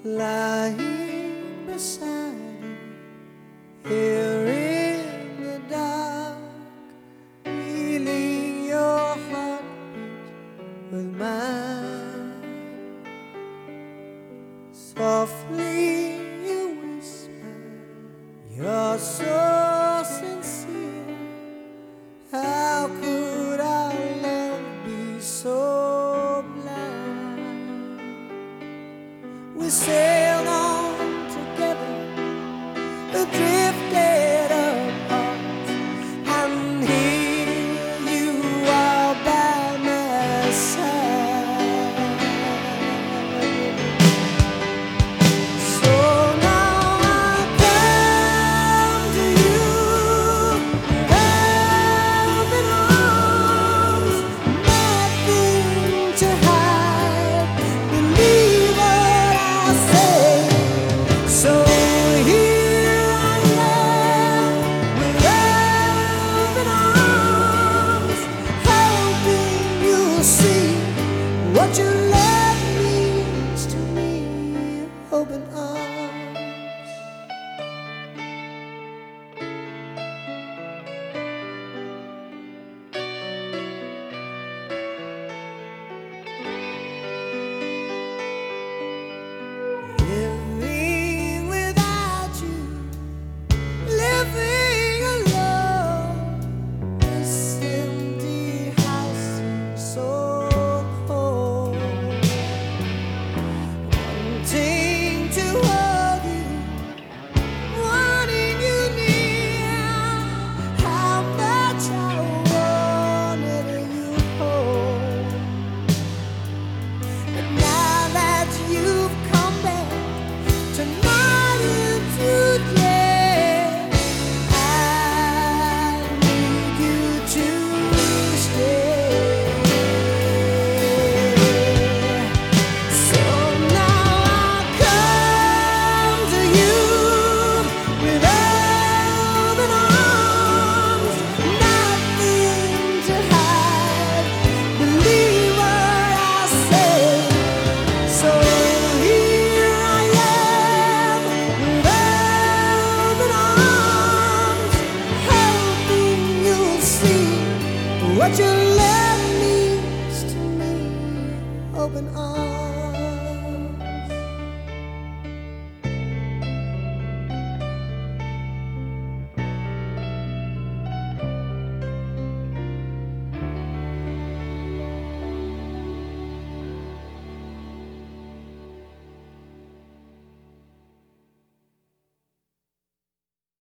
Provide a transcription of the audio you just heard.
lying beside you here in the dark, feeling your heartbeat with mine. Softly you whisper, you're so sincere. How could our love be so blind? We sailed on together, drifted apart, and here you are by my side. So now I come to you with open arms, nothing to hide. Believe what I say. So here I am with open arms, hoping you'll see what your love means to me. Open arms.